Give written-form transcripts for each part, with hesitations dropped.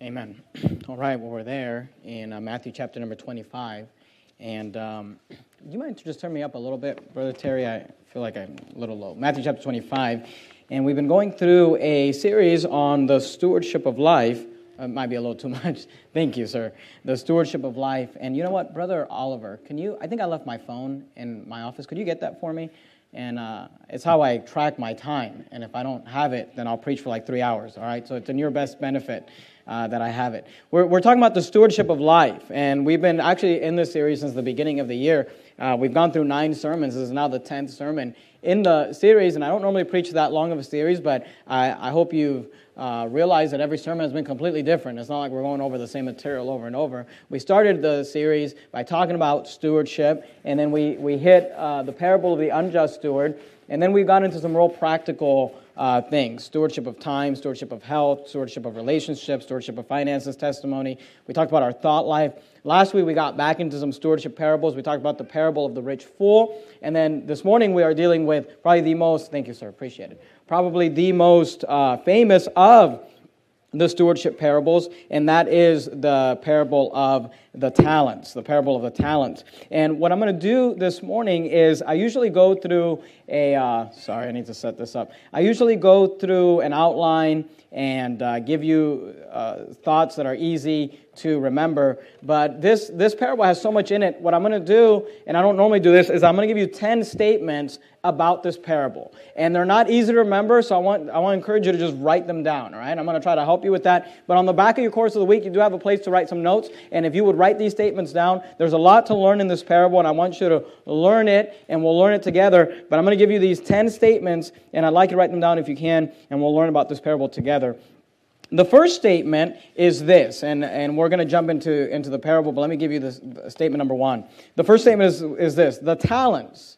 Amen. All right, well, we're there in Matthew chapter number 25. And do you mind to just turn me up a little bit, Brother Terry? I feel like I'm a little low. Matthew chapter 25. And we've been going through a series on the stewardship of life. It might be a little too much. Thank you, sir. The stewardship of life. And you know what, Brother Oliver, I think I left my phone in my office. Could you get that for me? And it's how I track my time. And if I don't have it, then I'll preach for like 3 hours, all right? So it's in your best benefit that I have it. We're talking about the stewardship of life. And we've been actually in this series since the beginning of the year. We've gone through 9 sermons. This is now the 10th sermon in the series. And I don't normally preach that long of a series, but I hope you've realized that every sermon has been completely different. It's not like we're going over the same material over and over. We started the series by talking about stewardship, and then we hit the parable of the unjust steward, and then we got into some real practical things: stewardship of time, stewardship of health, stewardship of relationships, stewardship of finances, testimony. We talked about our thought life. Last week we got back into some stewardship parables. We talked about the parable of the rich fool, and then this morning we are dealing with probably the most, thank you sir, appreciate it, probably the most famous of the stewardship parables, and that is the parable of the talents, the parable of the talents. And what I'm going to do this morning is I usually go through I need to set this up. I usually go through an outline and give you thoughts that are easy to remember. But this parable has so much in it. What I'm going to do, and I don't normally do this, is I'm going to give you 10 statements about this parable. And they're not easy to remember, so I want to encourage you to just write them down, all right? I'm going to try to help you with that. But on the back of your course of the week, you do have a place to write some notes. And if you would write these statements down, there's a lot to learn in this parable, and I want you to learn it, and we'll learn it together. But I'm going to give you these 10 statements, and I'd like you to write them down if you can, and we'll learn about this parable together. The first statement is this, and we're going to jump into the parable, but let me give you this statement number 1. The first statement is this: the talents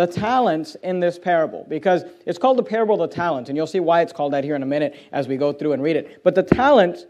in this parable, because it's called the parable of the talents, and you'll see why it's called that here in a minute as we go through and read it. But the talents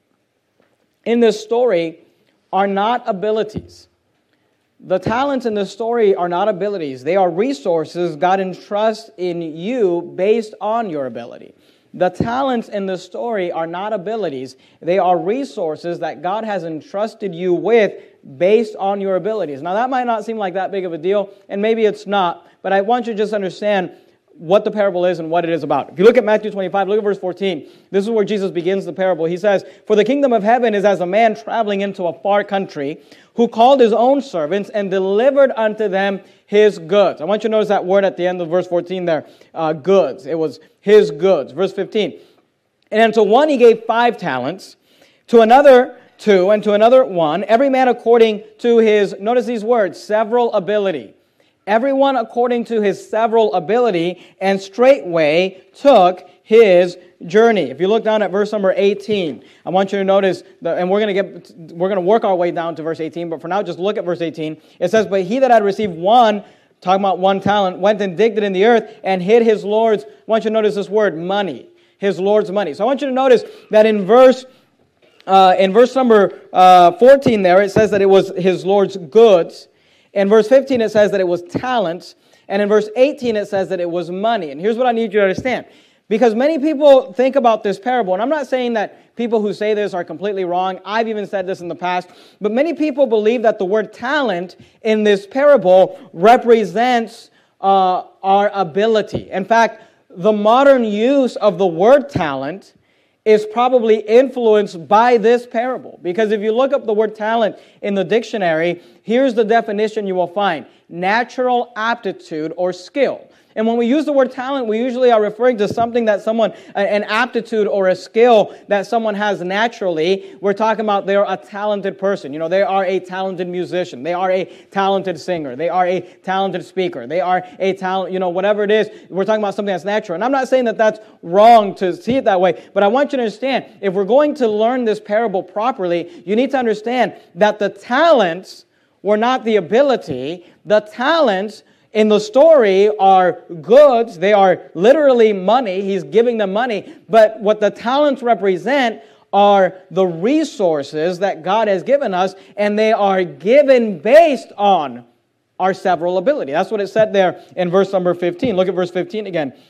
in this story are not abilities. The talents in this story are not abilities. They are resources God entrusts in you based on your ability. The talents in the story are not abilities. They are resources that God has entrusted you with based on your abilities. Now, that might not seem like that big of a deal, and maybe it's not, but I want you to just understand what the parable is and what it is about. If you look at Matthew 25, look at verse 14. This is where Jesus begins the parable. He says, "For the kingdom of heaven is as a man traveling into a far country, who called his own servants and delivered unto them his goods." I want you to notice that word at the end of verse 14 there, goods. It was his goods. Verse 15. "And to one he gave 5 talents, to another 2, and to another 1, every man according to his," notice these words, "several ability. Everyone according to his several ability, and straightway took his journey." If you look down at verse number 18, I want you to notice, and we're going to work our way down to verse 18, but for now just look at verse 18. It says, "But he that had received 1," talking about 1 talent, "went and digged it in the earth, and hid his Lord's," I want you to notice this word, money, his Lord's money. So I want you to notice that in verse number 14 there, it says that it was his Lord's goods. In verse 15, it says that it was talents. And in verse 18, it says that it was money. And here's what I need you to understand. Because many people think about this parable, and I'm not saying that people who say this are completely wrong. I've even said this in the past. But many people believe that the word talent in this parable represents our ability. In fact, the modern use of the word talent is probably influenced by this parable. Because if you look up the word talent in the dictionary, here's the definition you will find: natural aptitude or skill. And when we use the word talent, we usually are referring to something that an aptitude or a skill that someone has naturally. We're talking about they're a talented person. You know, they are a talented musician. They are a talented singer. They are a talented speaker. They are a talent, whatever it is. We're talking about something that's natural. And I'm not saying that that's wrong to see it that way, but I want you to understand, if we're going to learn this parable properly, you need to understand that the talents were not the ability. The talents in the story are goods. They are literally money. He's giving them money. But what the talents represent are the resources that God has given us, and they are given based on our several ability. That's what it said there in verse number 15. Look at verse 15 again.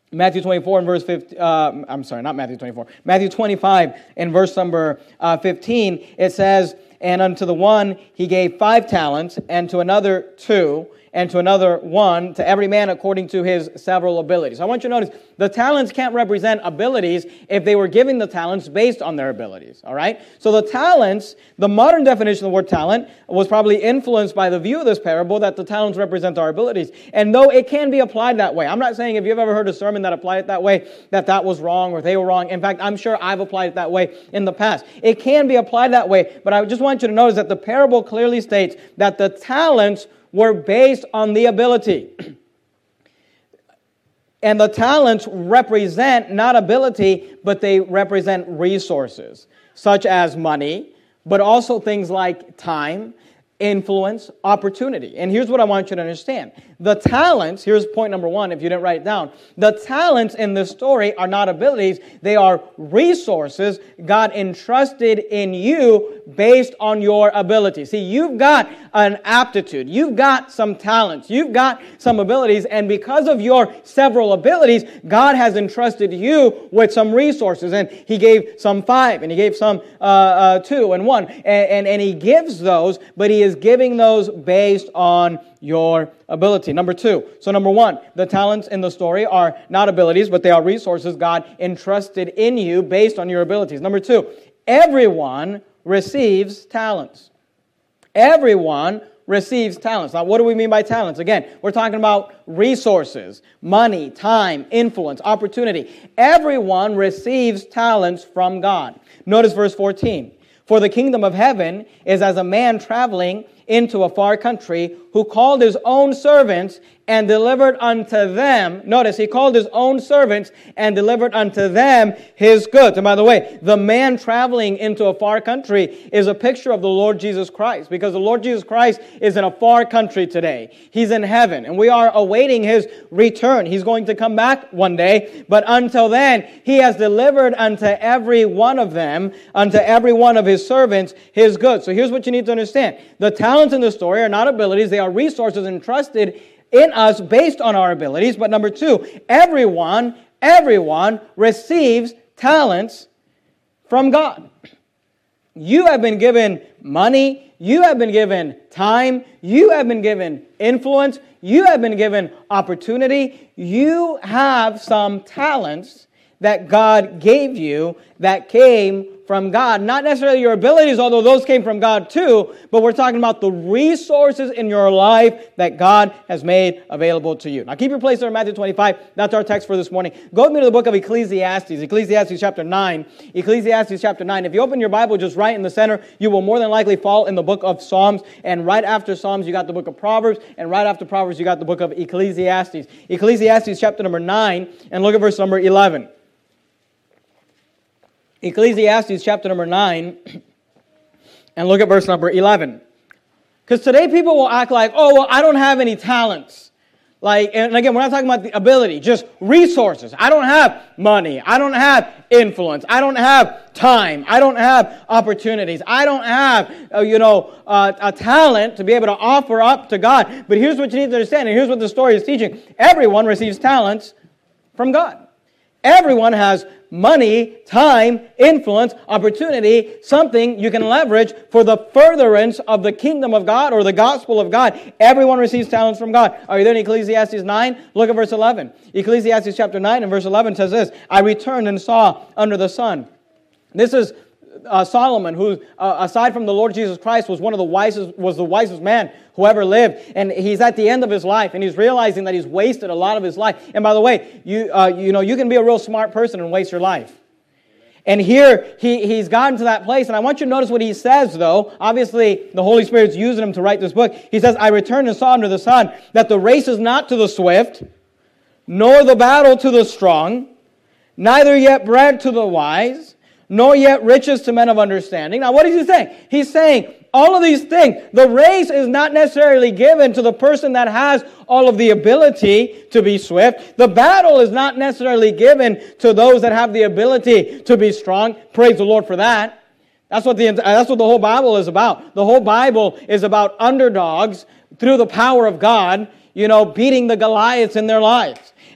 Matthew 24 and verse 15, I'm sorry, not Matthew 24. Matthew 25 and verse number 15, it says, "And unto the one he gave 5 talents, and to another 2, and to another 1, to every man according to his several abilities." I want you to notice, the talents can't represent abilities if they were giving the talents based on their abilities, all right? So the talents, the modern definition of the word talent, was probably influenced by the view of this parable that the talents represent our abilities. And though it can be applied that way, I'm not saying if you've ever heard a sermon that applied it that way, that was wrong or they were wrong. In fact, I'm sure I've applied it that way in the past. It can be applied that way, but I just want you to notice that the parable clearly states that the talents were based on the ability. And the talents represent not ability, but they represent resources, such as money, but also things like time, influence, opportunity. And here's what I want you to understand. The talents, here's point number 1, if you didn't write it down. The talents in this story are not abilities, they are resources God entrusted in you based on your ability. See, you've got an aptitude, you've got some talents, you've got some abilities, and because of your several abilities, God has entrusted you with some resources. And He gave some 5, and He gave some 2 and 1, and He gives those, but He is giving those based on your ability. Number 2. So number 1, the talents in the story are not abilities, but they are resources God entrusted in you based on your abilities. Number 2, everyone receives talents. Everyone receives talents. Now, what do we mean by talents? Again, we're talking about resources, money, time, influence, opportunity. Everyone receives talents from God. Notice verse 14. "For the kingdom of heaven is as a man traveling into a far country, who called his own servants and delivered unto them," notice, he called his own servants and delivered unto them his goods. And by the way, the man traveling into a far country is a picture of the Lord Jesus Christ, because the Lord Jesus Christ is in a far country today. He's in heaven, and we are awaiting His return. He's going to come back one day, but until then, He has delivered unto every one of them, unto every one of His servants, His goods. So here's what you need to understand. The talents in the story are not abilities, they are resources entrusted in us based on our abilities. But number 2, everyone receives talents from God. You have been given money, you have been given time, you have been given influence, you have been given opportunity. You have some talents that God gave you that came from God. Not necessarily your abilities, although those came from God too, but we're talking about the resources in your life that God has made available to you. Now keep your place there in Matthew 25. That's our text for this morning. Go with me to the book of Ecclesiastes. Ecclesiastes chapter 9. Ecclesiastes chapter 9. If you open your Bible just right in the center, you will more than likely fall in the book of Psalms. And right after Psalms, you got the book of Proverbs. And right after Proverbs, you got the book of Ecclesiastes. Ecclesiastes chapter number 9. And look at verse number 11. Ecclesiastes chapter number 9, and look at verse number 11. Because today people will act like, oh, well, I don't have any talents. Like, and again, we're not talking about the ability, just resources. I don't have money. I don't have influence. I don't have time. I don't have opportunities. I don't have, a talent to be able to offer up to God. But here's what you need to understand, and here's what the story is teaching. Everyone receives talents from God. Everyone has money, time, influence, opportunity, something you can leverage for the furtherance of the kingdom of God or the gospel of God. Everyone receives talents from God. Are you there in Ecclesiastes 9? Look at verse 11. Ecclesiastes chapter 9 and verse 11 says this, "I returned and saw under the sun." This is Solomon, who, aside from the Lord Jesus Christ, was the wisest man who ever lived. And he's at the end of his life, and he's realizing that he's wasted a lot of his life. And by the way, you can be a real smart person and waste your life. And here, he's gotten to that place, and I want you to notice what he says, though. Obviously, the Holy Spirit's using him to write this book. He says, "I returned and saw under the sun that the race is not to the swift, nor the battle to the strong, neither yet bread to the wise, nor yet riches to men of understanding." Now, what is he saying? He's saying all of these things. The race is not necessarily given to the person that has all of the ability to be swift. The battle is not necessarily given to those that have the ability to be strong. Praise the Lord for that. That's what the whole Bible is about. The whole Bible is about underdogs through the power of God, beating the Goliaths in their lives.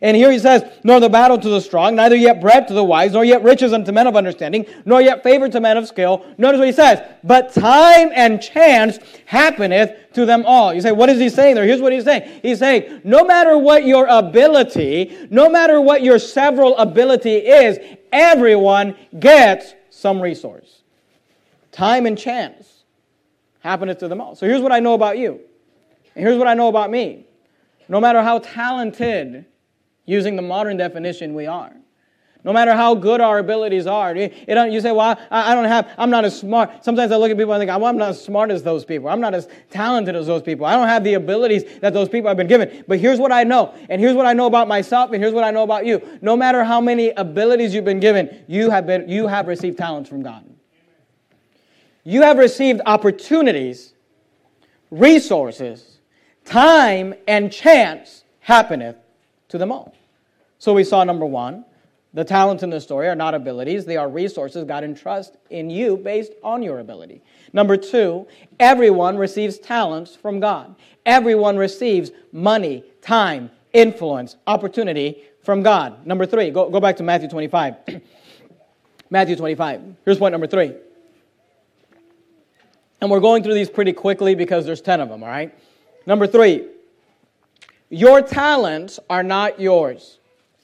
And here he says, nor the battle to the strong, neither yet bread to the wise, nor yet riches unto men of understanding, nor yet favor to men of skill. Notice what he says, but time and chance happeneth to them all. You say, what is he saying there? Here's what he's saying. He's saying, no matter what your ability, no matter what your several ability is, everyone gets some resource. Time and chance happeneth to them all. So here's what I know about you. And here's what I know about me. No matter how talented, using the modern definition, we are, no matter how good our abilities are, you say, well, I'm not as smart. Sometimes I look at people and think, well, I'm not as smart as those people. I'm not as talented as those people. I don't have the abilities that those people have been given. But here's what I know, and here's what I know about myself, and here's what I know about you. No matter how many abilities you've been given, you have received talents from God. You have received opportunities, resources, time and chance happeneth to them all. So we saw, number one, the talents in the story are not abilities. They are resources God entrusts in you based on your ability. Number two, everyone receives talents from God. Everyone receives money, time, influence, opportunity from God. Number three, go back to Matthew 25. Matthew 25. Here's point number three. And we're going through these pretty quickly because there's 10 of them, all right? Number three, your talents are not yours.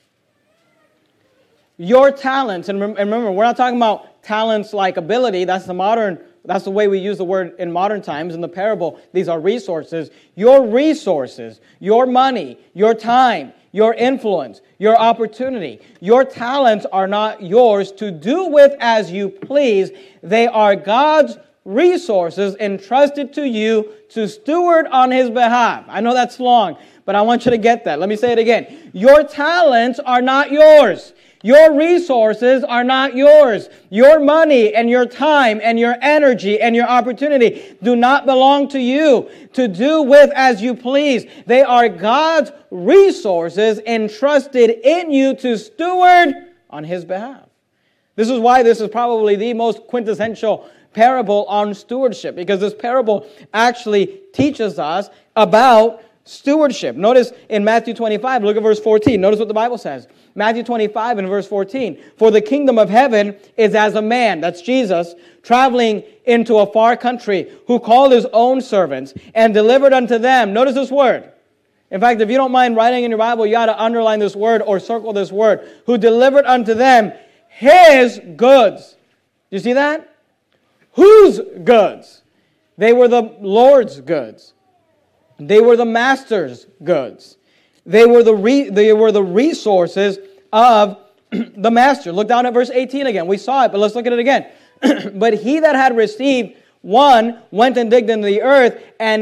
Your talents, and remember, we're not talking about talents like ability. That's the way we use the word in modern times. In the parable, these are resources. Your resources, your money, your time, your influence, your opportunity, your talents are not yours to do with as you please. They are God's resources entrusted to you to steward on His behalf. I know that's long, but I want you to get that. Let me say it again. Your talents are not yours. Your resources are not yours. Your money and your time and your energy and your opportunity do not belong to you to do with as you please. They are God's resources entrusted in you to steward on His behalf. This is why this is probably the most quintessential parable on stewardship, because this parable actually teaches us about stewardship. Notice in Matthew 25, look at verse 14. Notice what the Bible says. Matthew 25 and verse 14. For the kingdom of heaven is as a man, that's Jesus, traveling into a far country, who called his own servants and delivered unto them. Notice this word. In fact, if you don't mind writing in your Bible, you ought to underline this word or circle this word. Who delivered unto them his goods. Do you see that? Whose goods? They were the Lord's goods. They were the master's goods. They were the resources of the master. Look down at verse 18 again. We saw it, but let's look at it again. But he that had received one went and digged into the earth and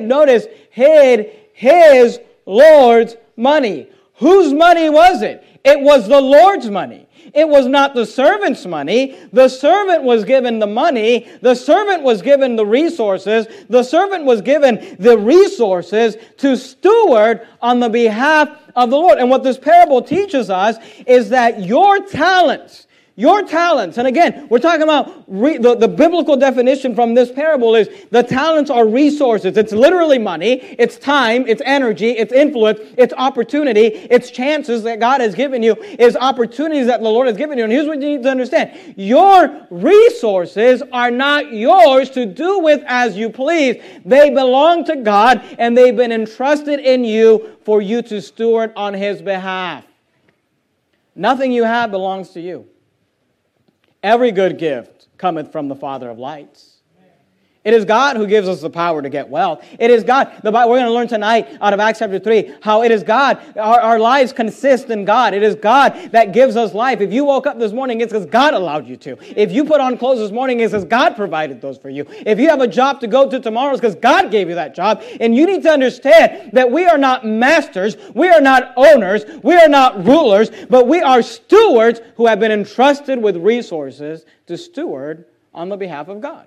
hid his Lord's money. Whose money was it? It was the Lord's money. It was not the servant's money. The servant was given the money. The servant was given the resources. The servant was given the resources to steward on the behalf of the Lord. And what this parable teaches us is that your talents, and again, we're talking about the biblical definition from this parable is the talents are resources. It's literally money, it's time, it's energy, it's influence, it's opportunity, it's chances that God has given you, it's opportunities that the Lord has given you. And here's what you need to understand. Your resources are not yours to do with as you please. They belong to God, and they've been entrusted in you for you to steward on His behalf. Nothing you have belongs to you. Every good gift cometh from the Father of lights. It is God who gives us the power to get wealth. It is God. We're going to learn tonight out of Acts chapter 3 how it is God. Our lives consist in God. It is God that gives us life. If you woke up this morning, it's because God allowed you to. If you put on clothes this morning, it's because God provided those for you. If you have a job to go to tomorrow, it's because God gave you that job. And you need to understand that we are not masters. We are not owners. We are not rulers. But we are stewards who have been entrusted with resources to steward on the behalf of God.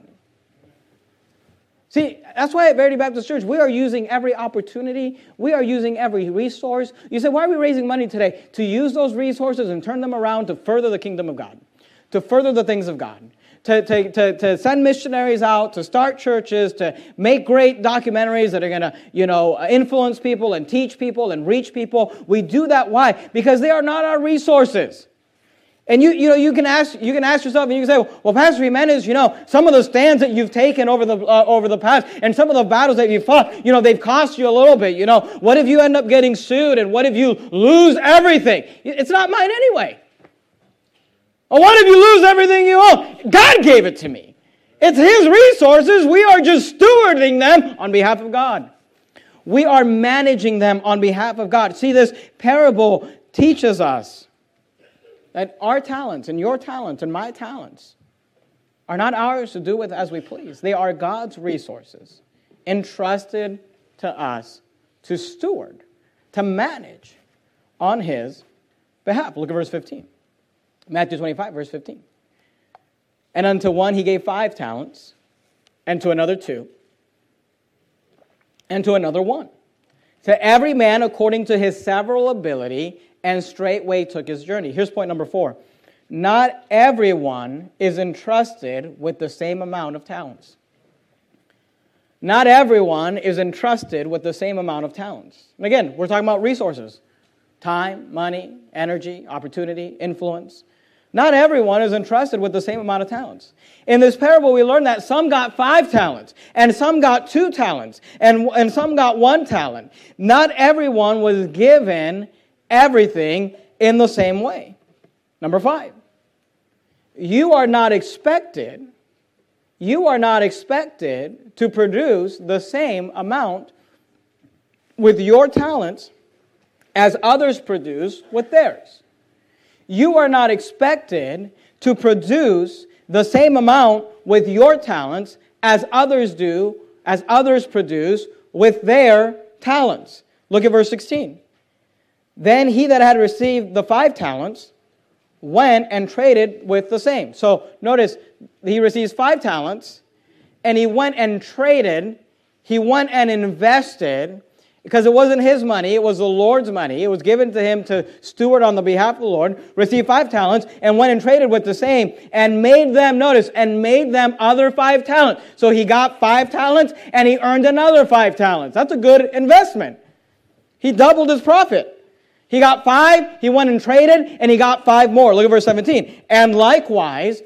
See, that's why at Verity Baptist Church, we are using every opportunity. We are using every resource. You say, why are we raising money today? To use those resources and turn them around to further the kingdom of God, to further the things of God, to send missionaries out, to start churches, to make great documentaries that are going to, influence people and teach people and reach people. We do that. Why? Because they are not our resources. And you can ask yourself, and you can say, well, Pastor Jimenez, some of the stands that you've taken over the past, and some of the battles that you've fought, they've cost you a little bit. What if you end up getting sued, and what if you lose everything? It's not mine anyway. Or what if you lose everything you own? God gave it to me. It's His resources. We are just stewarding them on behalf of God. We are managing them on behalf of God. See, this parable teaches us that our talents and your talents and my talents are not ours to do with as we please. They are God's resources entrusted to us to steward, to manage on His behalf. Look at verse 15. Matthew 25, verse 15. And unto one He gave 5 talents, and to another 2, and to another 1. To every man according to his several ability, and straightway took his journey. Here's point number 4. Not everyone is entrusted with the same amount of talents. Not everyone is entrusted with the same amount of talents. And again, we're talking about resources. Time, money, energy, opportunity, influence. Not everyone is entrusted with the same amount of talents. In this parable, we learn that some got 5 talents, and some got 2 talents, and some got 1 talent. Not everyone was given everything in the same way. Number 5, you are not expected to produce the same amount with your talents as others produce with theirs. You are not expected to produce the same amount with your talents as others produce with their talents. Look at verse 16. Then he that had received the 5 talents went and traded with the same. So notice, he receives 5 talents, and he went and traded. He went and invested, because it wasn't his money, it was the Lord's money. It was given to him to steward on the behalf of the Lord. Received 5 talents, and went and traded with the same, and made them, notice, and made them other 5 talents. So he got 5 talents, and he earned another 5 talents. That's a good investment. He doubled his profit. He got 5, he went and traded, and he got 5 more. Look at verse 17. And likewise,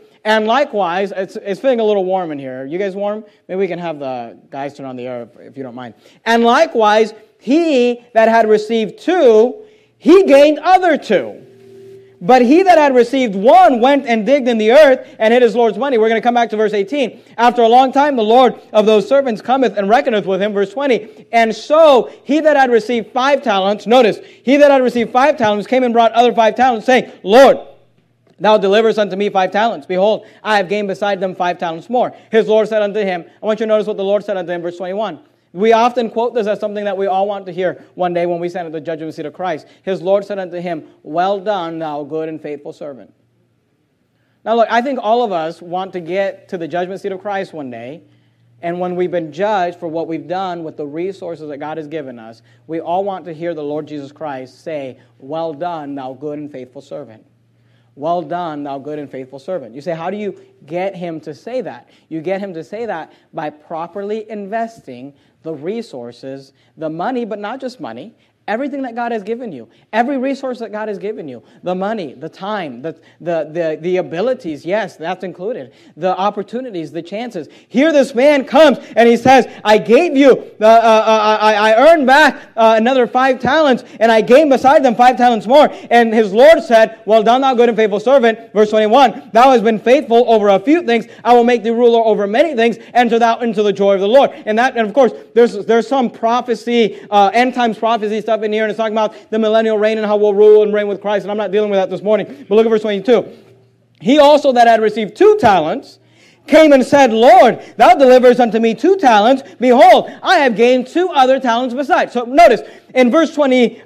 it's feeling a little warm in here. You guys warm? Maybe we can have the guys turn on the air if you don't mind. And likewise, he that had received 2, he gained other 2. But he that had received 1 went and digged in the earth and hid his Lord's money. We're going to come back to verse 18. After a long time, the Lord of those servants cometh and reckoneth with him. Verse 20. And so he that had received 5 talents, notice, he that had received 5 talents came and brought other 5 talents, saying, Lord, thou deliverest unto me 5 talents. Behold, I have gained beside them 5 talents more. His Lord said unto him, I want you to notice what the Lord said unto him, verse 21. We often quote this as something that we all want to hear one day when we stand at the judgment seat of Christ. His Lord said unto him, well done, thou good and faithful servant. Now look, I think all of us want to get to the judgment seat of Christ one day, and when we've been judged for what we've done with the resources that God has given us, we all want to hear the Lord Jesus Christ say, well done, thou good and faithful servant. Well done, thou good and faithful servant. You say, how do you get him to say that? You get him to say that by properly investing the resources, the money, but not just money, everything that God has given you, every resource that God has given you, the money, the time, the abilities, yes, that's included, the opportunities, the chances. Here this man comes and he says, I gave you, I earned back another 5 talents, and I gained beside them 5 talents more. And his Lord said, well done, thou good and faithful servant. Verse 21, thou hast been faithful over a few things, I will make thee ruler over many things, enter thou into the joy of the Lord. And of course, there's some prophecy, end times prophecy stuff in here, and it's talking about the millennial reign and how we'll rule and reign with Christ, and I'm not dealing with that this morning. But look at verse 22. He also that had received 2 talents came and said, Lord, thou deliverest unto me 2 talents. Behold, I have gained 2 other talents besides. So notice, In verse 20,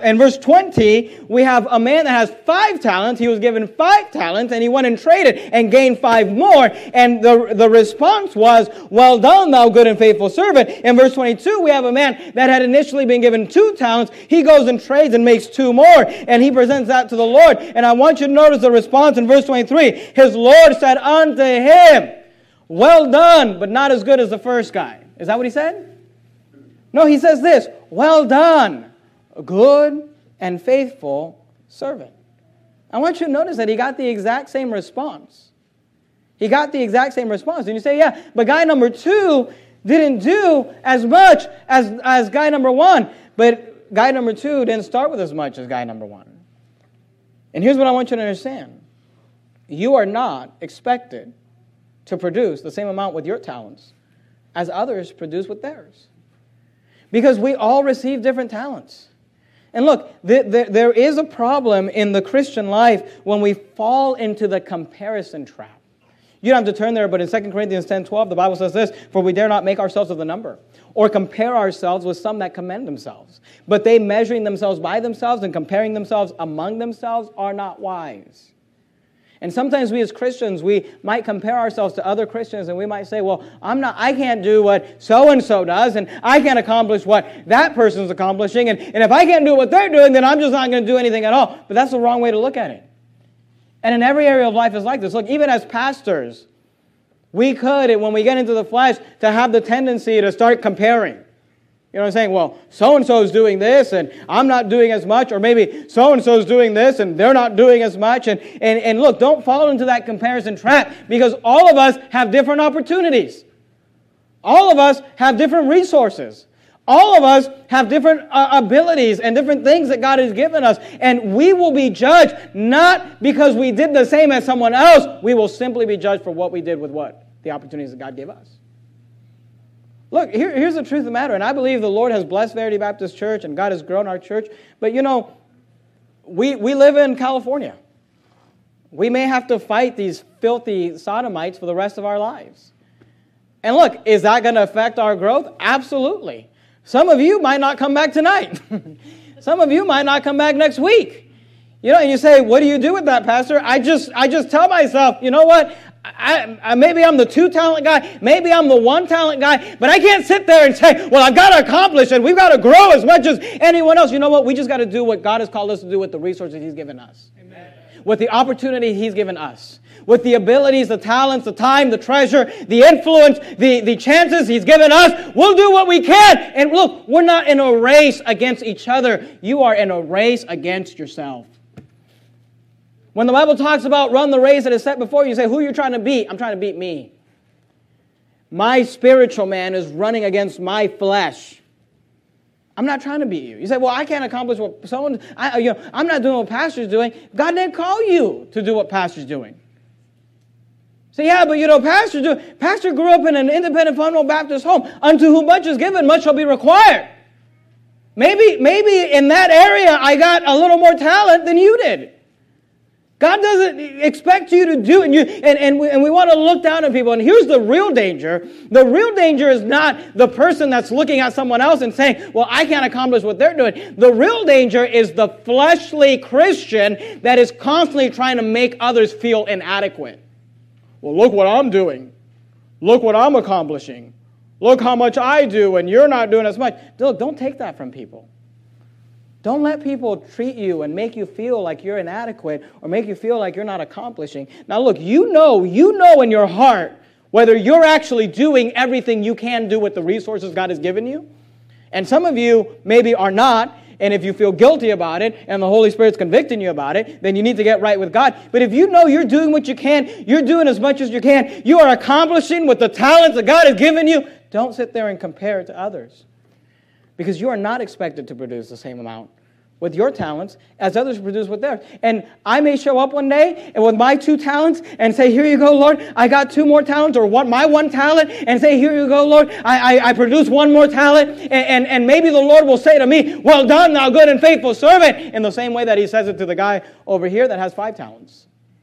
we have a man that has 5 talents. He was given 5 talents, and he went and traded and gained 5 more. And the response was, "Well done, thou good and faithful servant." In verse 22, we have a man that had initially been given 2 talents. He goes and trades and makes 2 more, and he presents that to the Lord. And I want you to notice the response in verse 23. His Lord said unto him, "Well done, but not as good as the first guy." Is that what he said? No, he says this, "Well done, good and faithful servant." I want you to notice that he got the exact same response. He got the exact same response. And you say, yeah, but guy number 2 didn't do as much as guy number 1. But guy number 2 didn't start with as much as guy number 1. And here's what I want you to understand. You are not expected to produce the same amount with your talents as others produce with theirs. Because we all receive different talents. And look, there is a problem in the Christian life when we fall into the comparison trap. You don't have to turn there, but in 2 Corinthians 10:12, the Bible says this, "For we dare not make ourselves of the number, or compare ourselves with some that commend themselves. But they, measuring themselves by themselves and comparing themselves among themselves, are not wise." And sometimes we as Christians, we might compare ourselves to other Christians, and we might say, well, I can't do what so-and-so does, and I can't accomplish what that person's accomplishing, and if I can't do what they're doing, then I'm just not going to do anything at all. But that's the wrong way to look at it. And in every area of life is like this. Look, even as pastors, we could, when we get into the flesh, to have the tendency to start comparing. You know what I'm saying? Well, so-and-so is doing this, and I'm not doing as much. Or maybe so-and-so is doing this, and they're not doing as much. And look, don't fall into that comparison trap, because all of us have different opportunities. All of us have different resources. All of us have different abilities and different things that God has given us. And we will be judged not because we did the same as someone else. We will simply be judged for what we did with what? The opportunities that God gave us. Look, here's the truth of the matter, and I believe the Lord has blessed Verity Baptist Church, and God has grown our church. But you know, we live in California. We may have to fight these filthy sodomites for the rest of our lives. And look, is that going to affect our growth? Absolutely. Some of you might not come back tonight. Some of you might not come back next week. You know, and you say, what do you do with that, Pastor? I just tell myself, you know what? Maybe I'm the 2-talent guy, maybe I'm the 1-talent guy, but I can't sit there and say, well, I've got to accomplish and we've got to grow as much as anyone else. You know what? We just got to do what God has called us to do with the resources He's given us. Amen. With the opportunity He's given us. With the abilities, the talents, the time, the treasure, the influence, the chances He's given us. We'll do what we can. And look, we're not in a race against each other. You are in a race against yourself. When the Bible talks about run the race that is set before you, you say, who are you trying to beat? I'm trying to beat me. My spiritual man is running against my flesh. I'm not trying to beat you. You say, well, I can't accomplish what someone, I'm not doing what pastor's doing. God didn't call you to do what pastor's doing. Say, yeah, but Pastor grew up in an independent fundamental Baptist home. Unto whom much is given, much shall be required. Maybe in that area I got a little more talent than you did. God doesn't expect you to do it. And we want to look down on people. And here's the real danger. The real danger is not the person that's looking at someone else and saying, well, I can't accomplish what they're doing. The real danger is the fleshly Christian that is constantly trying to make others feel inadequate. Well, look what I'm doing. Look what I'm accomplishing. Look how much I do and you're not doing as much. Look, don't take that from people. Don't let people treat you and make you feel like you're inadequate or make you feel like you're not accomplishing. Now look, you know in your heart whether you're actually doing everything you can do with the resources God has given you. And some of you maybe are not. And if you feel guilty about it and the Holy Spirit's convicting you about it, then you need to get right with God. But if you know you're doing what you can, you're doing as much as you can, you are accomplishing with the talents that God has given you, don't sit there and compare it to others. Because you are not expected to produce the same amount with your talents as others produce with theirs. And I may show up one day and with my 2 talents and say, here you go, Lord, I got 2 more talents, or my 1 talent, and say, here you go, Lord, I produce 1 more talent, and maybe the Lord will say to me, well done, thou good and faithful servant, in the same way that He says it to the guy over here that has 5 talents.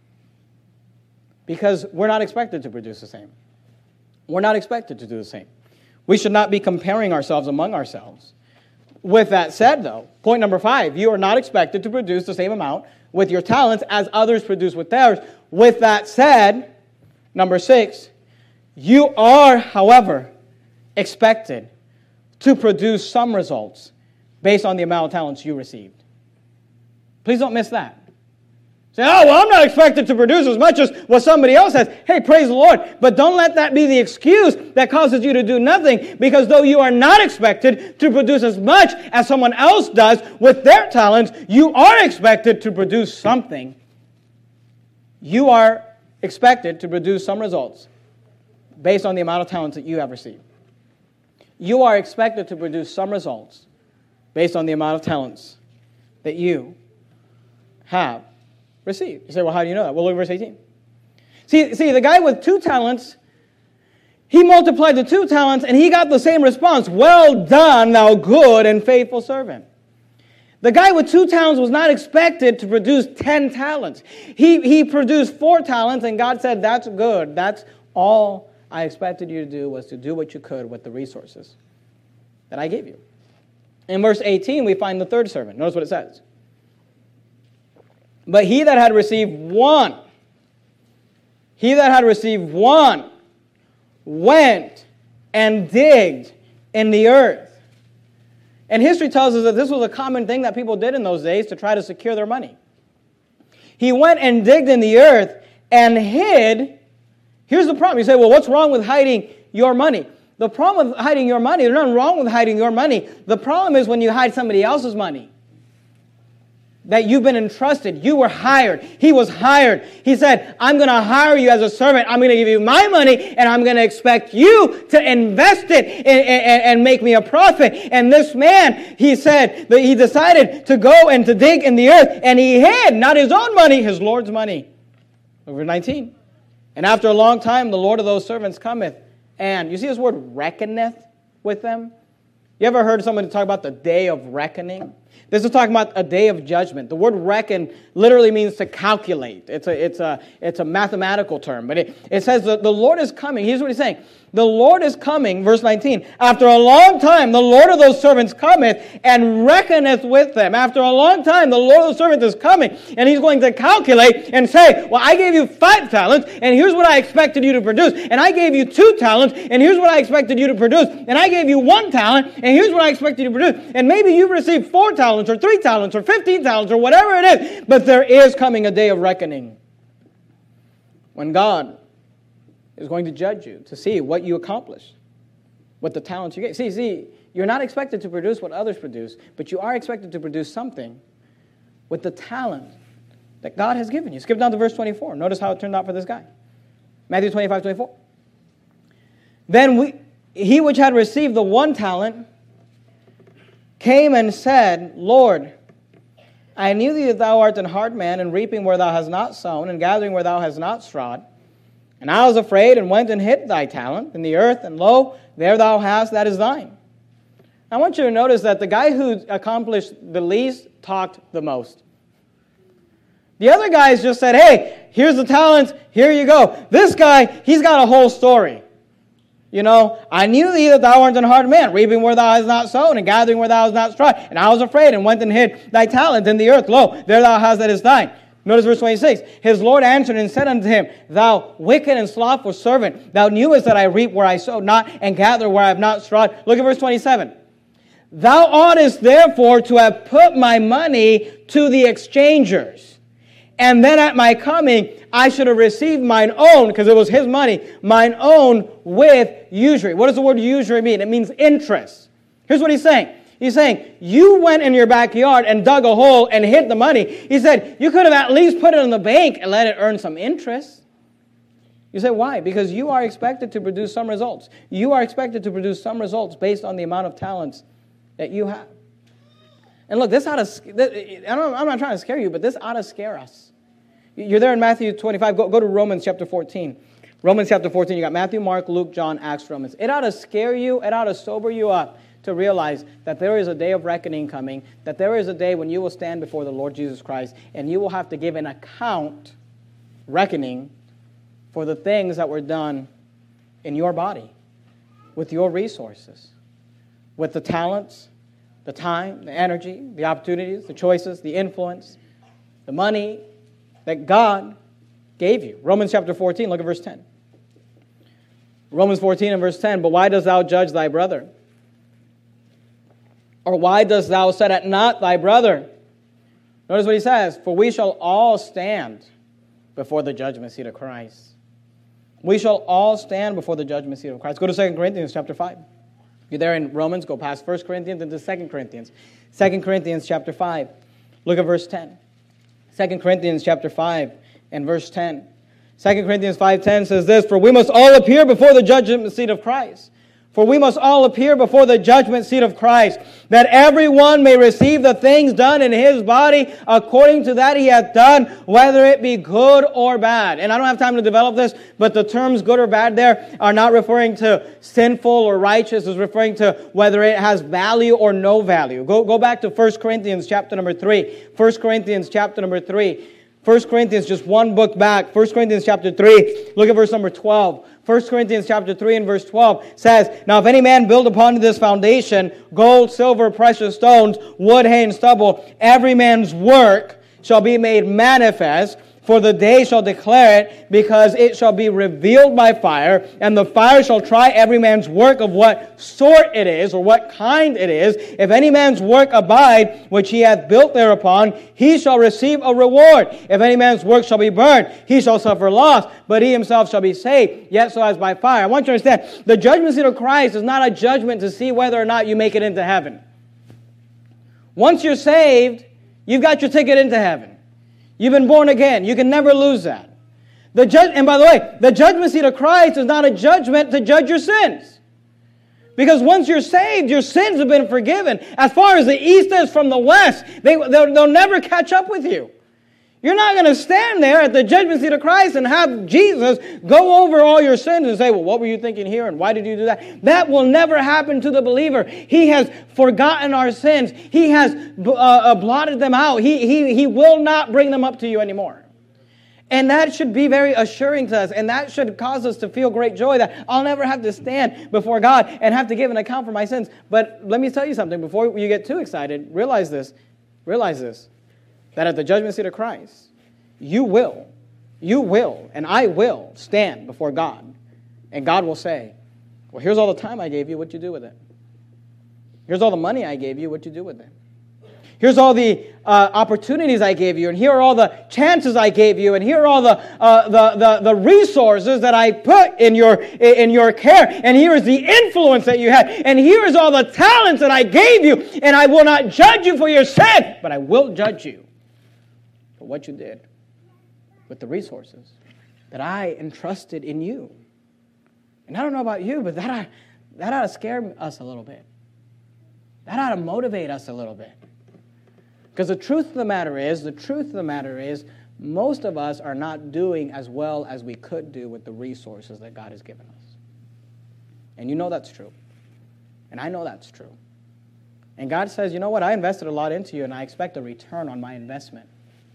Because we're not expected to produce the same. We're not expected to do the same. We should not be comparing ourselves among ourselves. With that said, though, point number 5, you are not expected to produce the same amount with your talents as others produce with theirs. With that said, number 6, you are, however, expected to produce some results based on the amount of talents you received. Please don't miss that. Say, oh, well, I'm not expected to produce as much as what somebody else has. Hey, praise the Lord. But don't let that be the excuse that causes you to do nothing, because though you are not expected to produce as much as someone else does with their talents, you are expected to produce something. You are expected to produce some results based on the amount of talents that you have received. You are expected to produce some results based on the amount of talents that you have received. You say, well, how do you know that? Well, look at verse 18. See, the guy with 2 talents, he multiplied the 2 talents and he got the same response. Well done, thou good and faithful servant. The guy with 2 talents was not expected to produce 10 talents. He produced 4 talents, and God said, that's good. That's all I expected you to do, was to do what you could with the resources that I gave you. In verse 18, we find the 3rd servant. Notice what it says. But he that had received 1, went and digged in the earth. And history tells us that this was a common thing that people did in those days to try to secure their money. He went and digged in the earth and hid. Here's the problem. You say, well, what's wrong with hiding your money? The problem with hiding your money, there's nothing wrong with hiding your money. The problem is when you hide somebody else's money. That you've been entrusted. You were hired. He was hired. He said, I'm going to hire you as a servant. I'm going to give you my money, and I'm going to expect you to invest it and make me a profit. And this man, he said that he decided to go and to dig in the earth, and he hid, not his own money, his Lord's money. Verse 19. And after a long time, the Lord of those servants cometh, and you see this word reckoneth with them? You ever heard somebody talk about the day of reckoning? This is talking about a day of judgment. The word reckon literally means to calculate. It's a mathematical term. But it says that the Lord is coming. Here's what he's saying. The Lord is coming, verse 19. After a long time, the Lord of those servants cometh and reckoneth with them. After a long time, the Lord of those servants is coming, and he's going to calculate and say, well, I gave you 5 talents, and here's what I expected you to produce. And I gave you 2 talents, and here's what I expected you to produce. And I gave you 1 talent, and here's what I expected you to produce. And maybe you've received 4 talents, or 3 talents, or 15 talents, or whatever it is. But there is coming a day of reckoning when God is going to judge you to see what you accomplished with the talents you gave. See, you're not expected to produce what others produce, but you are expected to produce something with the talent that God has given you. Skip down to verse 24. Notice how it turned out for this guy. Matthew 25:24. Then he which had received the 1 talent came and said, Lord, I knew thee that thou art an hard man, and reaping where thou hast not sown, and gathering where thou hast not strawed. And I was afraid, and went and hid thy talent in the earth, and lo, there thou hast that is thine. I want you to notice that the guy who accomplished the least talked the most. The other guys just said, hey, here's the talents, here you go. This guy, he's got a whole story. You know, I knew thee that thou art an hard man, reaping where thou hast not sown, and gathering where thou hast not strawed. And I was afraid, and went and hid thy talent in the earth. Lo, there thou hast that is thine. Notice verse 26. His Lord answered and said unto him, Thou wicked and slothful servant, thou knewest that I reap where I sowed not, and gather where I have not strawed. Look at verse 27. Thou oughtest therefore to have put my money to the exchangers, and then at my coming I should have received mine own, because it was his money, mine own with usury. What does the word usury mean? It means interest. Here's what he's saying. He's saying, you went in your backyard and dug a hole and hid the money. He said, you could have at least put it in the bank and let it earn some interest. You say, why? Because you are expected to produce some results. You are expected to produce some results based on the amount of talents that you have. And look, I'm not trying to scare you, but this ought to scare us. You're there in Matthew 25. Go to Romans chapter 14. Romans chapter 14, you got Matthew, Mark, Luke, John, Acts, Romans. It ought to scare you. It ought to sober you up to realize that there is a day of reckoning coming, that there is a day when you will stand before the Lord Jesus Christ, and you will have to give an account, reckoning, for the things that were done in your body, with your resources, with the talents the time, the energy, the opportunities, the choices, the influence, the money that God gave you. Romans chapter 14, look at verse 10. Romans 14 and verse 10, but why dost thou judge thy brother? Or why dost thou set at naught thy brother? Notice what he says, for we shall all stand before the judgment seat of Christ. We shall all stand before the judgment seat of Christ. Go to 2 Corinthians chapter 5. You're there in Romans, go past 1 Corinthians into 2 Corinthians. 2 Corinthians chapter 5. Look at verse 10. 2 Corinthians chapter 5 and verse 10. 2 Corinthians 5:10 says this, for we must all appear before the judgment seat of Christ. For we must all appear before the judgment seat of Christ, that everyone may receive the things done in his body according to that he hath done, whether it be good or bad. And I don't have time to develop this, but the terms good or bad there are not referring to sinful or righteous. It's referring to whether it has value or no value. Go back to 1 Corinthians chapter number 3. 1 Corinthians chapter number 3. 1 Corinthians, just one book back. 1 Corinthians chapter 3. Look at verse number 12. 1 Corinthians chapter 3 and verse 12 says, now if any man build upon this foundation, gold, silver, precious stones, wood, hay, and stubble, every man's work shall be made manifest, for the day shall declare it, because it shall be revealed by fire, and the fire shall try every man's work of what sort it is, or what kind it is. If any man's work abide, which he hath built thereupon, he shall receive a reward. If any man's work shall be burned, he shall suffer loss, but he himself shall be saved, yet so as by fire. I want you to understand, the judgment seat of Christ is not a judgment to see whether or not you make it into heaven. Once you're saved, you've got your ticket into heaven. You've been born again. You can never lose that. And by the way, the judgment seat of Christ is not a judgment to judge your sins. Because once you're saved, your sins have been forgiven. As far as the east is from the west, they'll never catch up with you. You're not going to stand there at the judgment seat of Christ and have Jesus go over all your sins and say, well, what were you thinking here and why did you do that? That will never happen to the believer. He has forgotten our sins. He has blotted them out. He will not bring them up to you anymore. And that should be very assuring to us, and that should cause us to feel great joy that I'll never have to stand before God and have to give an account for my sins. But let me tell you something. Before you get too excited, realize this, that at the judgment seat of Christ, you will, and I will stand before God. And God will say, well, here's all the time I gave you, what'd you do with it? Here's all the money I gave you, what'd you do with it? Here's all the opportunities I gave you, and here are all the chances I gave you, and here are all the resources that I put in your care, and here is the influence that you had, and here is all the talents that I gave you, and I will not judge you for your sin, but I will judge you for what you did with the resources that I entrusted in you. And I don't know about you, but that ought to scare us a little bit. That ought to motivate us a little bit. Because the truth of the matter is, most of us are not doing as well as we could do with the resources that God has given us. And you know that's true. And I know that's true. And God says, you know what, I invested a lot into you, and I expect a return on my investment.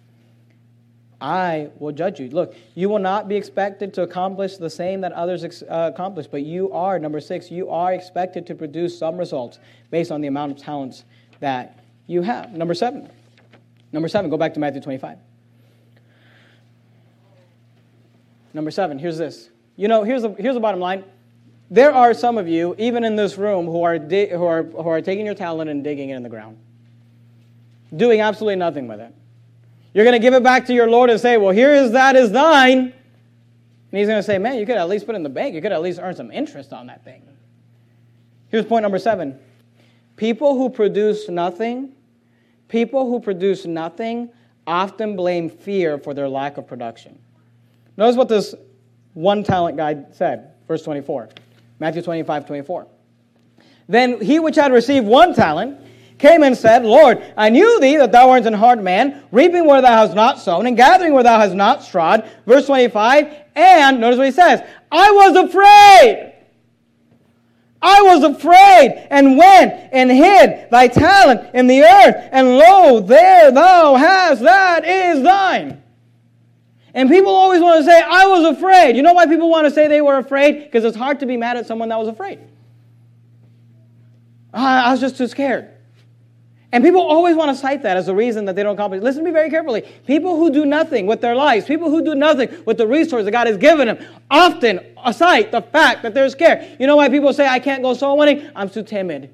I will judge you. Look, you will not be expected to accomplish the same that others accomplish, but you are, number 6, you are expected to produce some results based on the amount of talents that you have. Number 7, go back to Matthew 25. Number 7, here's this. You know, here's the bottom line. There are some of you, even in this room, who are taking your talent and digging it in the ground, doing absolutely nothing with it. You're going to give it back to your Lord and say, well, here is that is thine. And he's going to say, man, you could at least put it in the bank. You could at least earn some interest on that thing. Here's point number 7. People who produce nothing often blame fear for their lack of production. Notice what this one talent guy said, verse 24, Matthew 25:24. Then he which had received 1 talent came and said, Lord, I knew thee that thou art an hard man, reaping where thou hast not sown, and gathering where thou hast not strawed. Verse 25, and notice what he says, I was afraid, and went and hid thy talent in the earth, and lo, there thou hast, that is thine. And people always want to say, I was afraid. You know why people want to say they were afraid? Because it's hard to be mad at someone that was afraid. I was just too scared. And people always want to cite that as a reason that they don't accomplish. Listen to me very carefully. People who do nothing with their lives, people who do nothing with the resources that God has given them, often cite the fact that they're scared. You know why people say, I can't go soul winning? I'm too timid.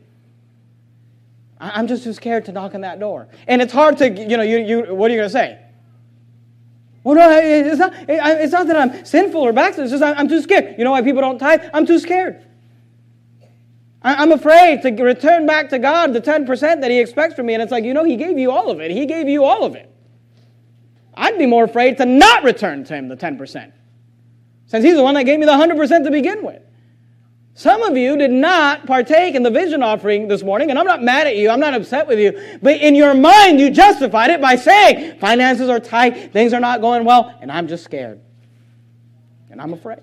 I'm just too scared to knock on that door. And it's hard to, what are you going to say? Well, no, it's not that I'm sinful or backslidden. It's just I'm too scared. You know why people don't tithe? I'm too scared. I'm afraid to return back to God the 10% that He expects from me. And it's like, He gave you all of it. He gave you all of it. I'd be more afraid to not return to Him the 10%. Since He's the one that gave me the 100% to begin with. Some of you did not partake in the vision offering this morning, and I'm not mad at you, I'm not upset with you, but in your mind you justified it by saying, finances are tight, things are not going well, and I'm just scared. And I'm afraid.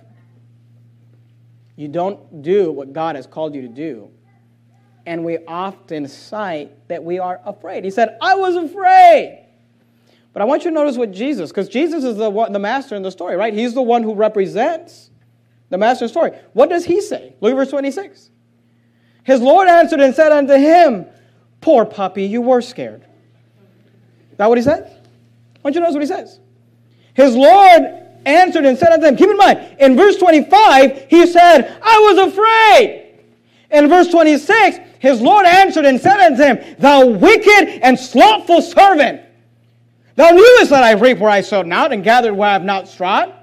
You don't do what God has called you to do. And we often cite that we are afraid. He said, I was afraid. But I want you to notice what Jesus, because Jesus is the master in the story, right? He's the one who represents the master in the story. What does he say? Look at verse 26. His Lord answered and said unto him, poor puppy, you were scared. Is that what he says? I want you to notice what he says. His Lord answered and said unto them, keep in mind, in verse 25, he said, I was afraid. In verse 26, his Lord answered and said unto him, thou wicked and slothful servant, thou knewest that I reap where I sowed not, and gathered where I have not strawed.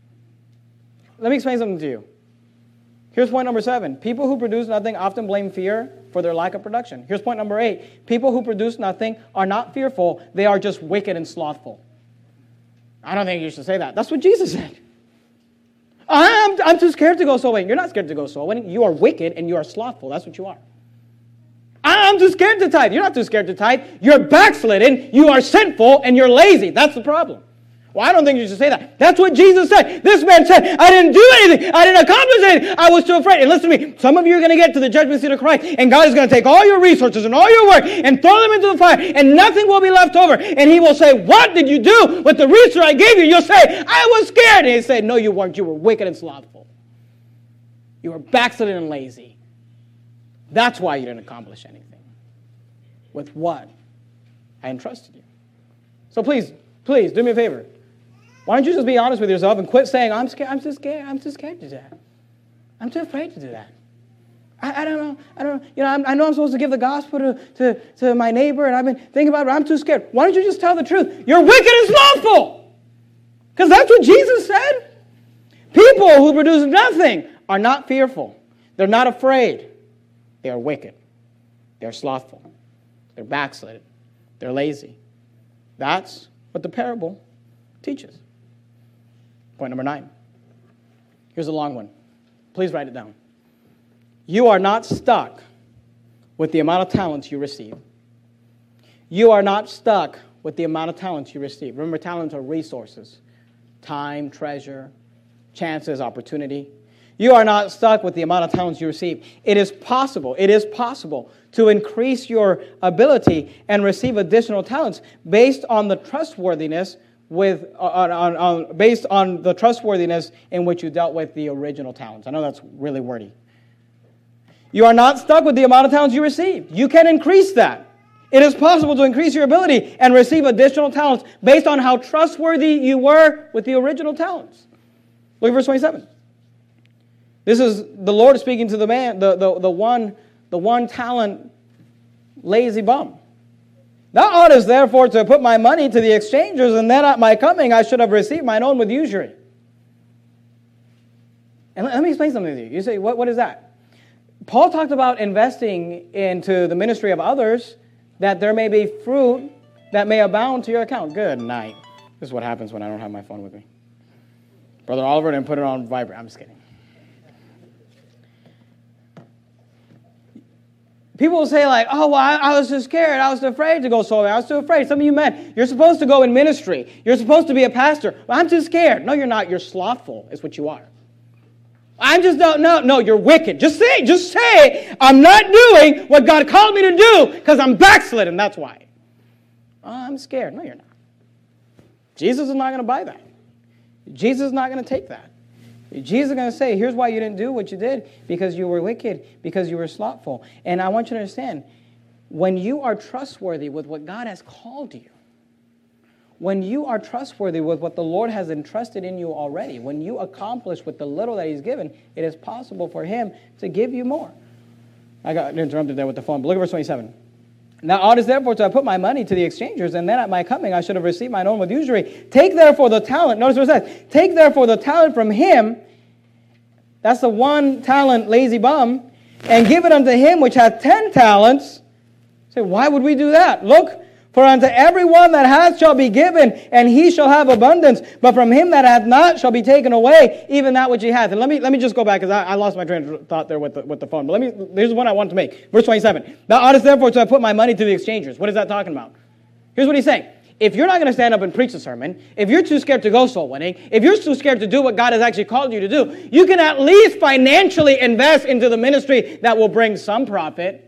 Let me explain something to you. Here's point number 7. People who produce nothing often blame fear for their lack of production. Here's point number 8. People who produce nothing are not fearful, they are just wicked and slothful. I don't think you should say that. That's what Jesus said. I'm too scared to go soul winning. You're not scared to go soul winning. You are wicked and you are slothful. That's what you are. I'm too scared to tithe. You're not too scared to tithe. You're backslidden. You are sinful and you're lazy. That's the problem. Well, I don't think you should say that. That's what Jesus said. This man said, I didn't do anything. I didn't accomplish anything. I was too afraid. And listen to me. Some of you are going to get to the judgment seat of Christ, and God is going to take all your resources and all your work and throw them into the fire, and nothing will be left over. And He will say, what did you do with the resource I gave you? You'll say, I was scared. And He'll say, no, you weren't. You were wicked and slothful. You were backslidden and lazy. That's why you didn't accomplish anything. With what I entrusted you. So please do me a favor. Why don't you just be honest with yourself and quit saying, I'm scared, I'm too scared to do that. I'm too afraid to do that. I don't know. I know I'm supposed to give the gospel to my neighbor, and I've been thinking about it, but I'm too scared. Why don't you just tell the truth? You're wicked and slothful. Because that's what Jesus said. People who produce nothing are not fearful. They're not afraid. They are wicked. They're slothful. They're backslidden. They're lazy. That's what the parable teaches. Point number 9. Here's a long one. Please write it down. You are not stuck with the amount of talents you receive. You are not stuck with the amount of talents you receive. Remember, talents are resources. Time, treasure, chances, opportunity. You are not stuck with the amount of talents you receive. It is possible to increase your ability and receive additional talents based on the trustworthiness based on the trustworthiness in which you dealt with the original talents. I know that's really wordy. You are not stuck with the amount of talents you received. You can increase that. It is possible to increase your ability and receive additional talents based on how trustworthy you were with the original talents. Look at verse 27. This is the Lord speaking to the man, the one talent lazy bum. Thou oughtest therefore to put my money to the exchangers, and then at my coming I should have received mine own with usury. And let me explain something to you. You say, what is that? Paul talked about investing into the ministry of others, that there may be fruit that may abound to your account. Good night. This is what happens when I don't have my phone with me. Brother Oliver didn't put it on vibrate. I'm just kidding. People will say like, oh, well, I was too scared. I was too afraid to go soul winning. I was too afraid. Some of you men, you're supposed to go in ministry. You're supposed to be a pastor. Well, I'm too scared. No, you're not. You're slothful is what you are. I just don't know. No, you're wicked. Just say, I'm not doing what God called me to do because I'm backslidden. That's why. Oh, I'm scared. No, you're not. Jesus is not going to buy that. Jesus is not going to take that. Jesus is going to say, here's why you didn't do what you did, because you were wicked, because you were slothful. And I want you to understand, when you are trustworthy with what God has called you, when you are trustworthy with what the Lord has entrusted in you already, when you accomplish with the little that He's given, it is possible for Him to give you more. I got interrupted there with the phone, but look at verse 27. Now ought is therefore to have put my money to the exchangers, and then at my coming I should have received mine own with usury. Take therefore the talent, notice what it says, take therefore the talent from him, that's the 1 talent lazy bum, and give it unto him which hath 10 talents. Say, why would we do that? Look, for unto every one that hath shall be given, and he shall have abundance. But from him that hath not shall be taken away, even that which he hath. And let me just go back, because I lost my train of thought there with the phone. But here's the one I want to make. Verse 27. Thou oughtest therefore to have put my money to the exchangers. What is that talking about? Here's what he's saying. If you're not going to stand up and preach a sermon, if you're too scared to go soul winning, if you're too scared to do what God has actually called you to do, you can at least financially invest into the ministry that will bring some profit.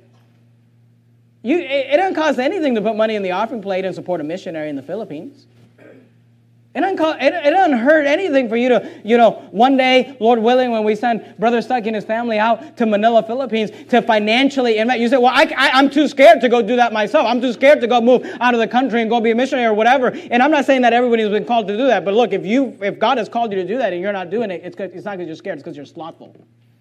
It doesn't cost anything to put money in the offering plate and support a missionary in the Philippines. It doesn't hurt anything for you to, one day, Lord willing, when we send Brother Stuckey and his family out to Manila, Philippines, to financially invest. You say, well, I'm too scared to go do that myself. I'm too scared to go move out of the country and go be a missionary or whatever. And I'm not saying that everybody's been called to do that. But look, if God has called you to do that and you're not doing it, it's not because you're scared. It's because you're slothful.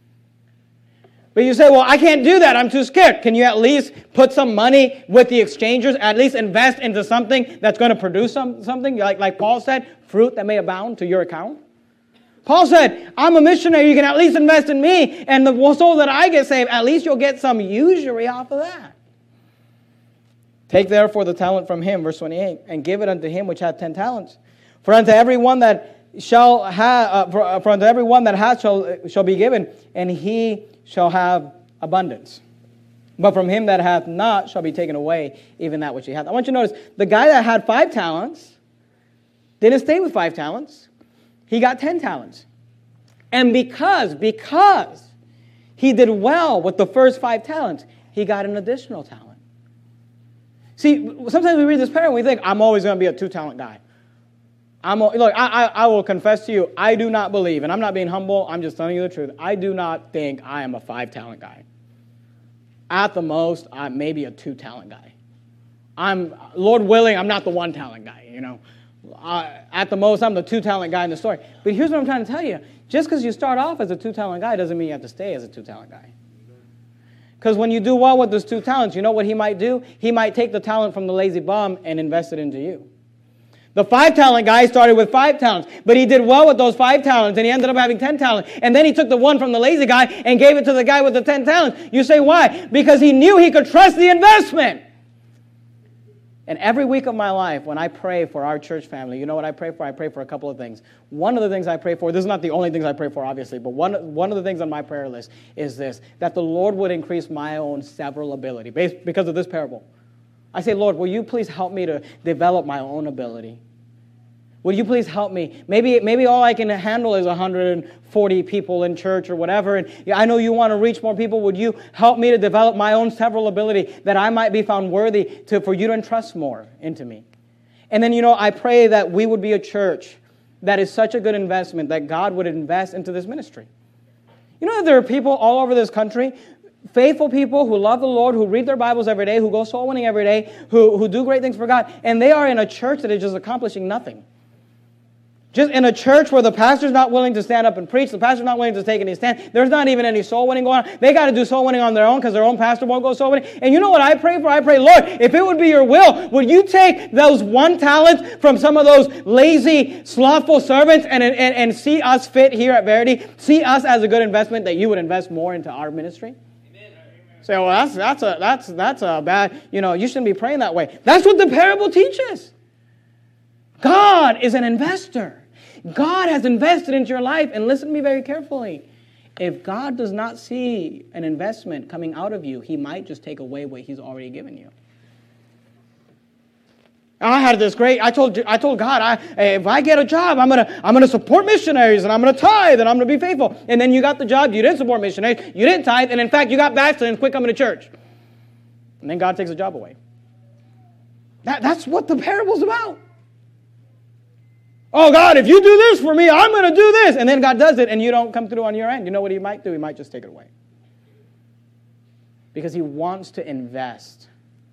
But you say, well, I can't do that. I'm too scared. Can you at least put some money with the exchangers? At least invest into something that's going to produce something? Like Paul said, fruit that may abound to your account. Paul said, I'm a missionary. You can at least invest in me. And the soul that I get saved, at least you'll get some usury off of that. Take therefore the talent from him, verse 28, and give it unto him which hath 10 talents. For unto every one that shall have, for unto every one that hath shall be given, and he shall have abundance. But from him that hath not shall be taken away even that which he hath. I want you to notice, the guy that had 5 talents didn't stay with 5 talents. He got 10 talents. And because he did well with the first 5 talents, he got an additional talent. See, sometimes we read this parable and we think, I'm always going to be a 2-talent guy. I will confess to you, I do not believe, and I'm not being humble, I'm just telling you the truth. I do not think I am a 5-talent guy. At the most, I'm maybe a 2-talent guy. Lord willing, I'm not the 1-talent guy, At the most, I'm the 2-talent guy in the story. But here's what I'm trying to tell you. Just because you start off as a 2-talent guy doesn't mean you have to stay as a 2-talent guy. Because when you do well with those 2 talents, you know what he might do? He might take the talent from the lazy bum and invest it into you. The 5-talent guy started with 5 talents, but he did well with those 5 talents, and he ended up having 10 talents. And then he took the one from the lazy guy and gave it to the guy with the 10 talents. You say, why? Because he knew he could trust the investment. And every week of my life, when I pray for our church family, you know what I pray for? I pray for a couple of things. One of the things I pray for, this is not the only things I pray for, obviously, but one of the things on my prayer list is this, that the Lord would increase my own several ability because of this parable. I say, Lord, will you please help me to develop my own ability? Will you please help me? Maybe all I can handle is 140 people in church or whatever, and I know you want to reach more people. Would you help me to develop my own several ability that I might be found worthy for you to entrust more into me? And then, I pray that we would be a church that is such a good investment that God would invest into this ministry. You know that there are people all over this country, faithful people who love the Lord, who read their Bibles every day, who go soul winning every day, who do great things for God, and they are in a church that is just accomplishing nothing. Just in a church where the pastor's not willing to stand up and preach, the pastor's not willing to take any stand, there's not even any soul winning going on. They got to do soul winning on their own because their own pastor won't go soul winning. And you know what I pray for? I pray, Lord, if it would be your will, would you take those 1 talent from some of those lazy, slothful servants and see us fit here at Verity, see us as a good investment that you would invest more into our ministry? Say, well, that's a bad, you shouldn't be praying that way. That's what the parable teaches. God is an investor. God has invested into your life, and listen to me very carefully. If God does not see an investment coming out of you, He might just take away what He's already given you. I had this great. I told God, if I get a job, I'm gonna support missionaries, and I'm gonna tithe, and I'm gonna be faithful. And then you got the job, you didn't support missionaries, you didn't tithe, and in fact, you got backslid and quit coming to church. And then God takes the job away. That's what the parable's about. Oh, God, if you do this for me, I'm going to do this. And then God does it, and you don't come through on your end. You know what He might do? He might just take it away. Because He wants to invest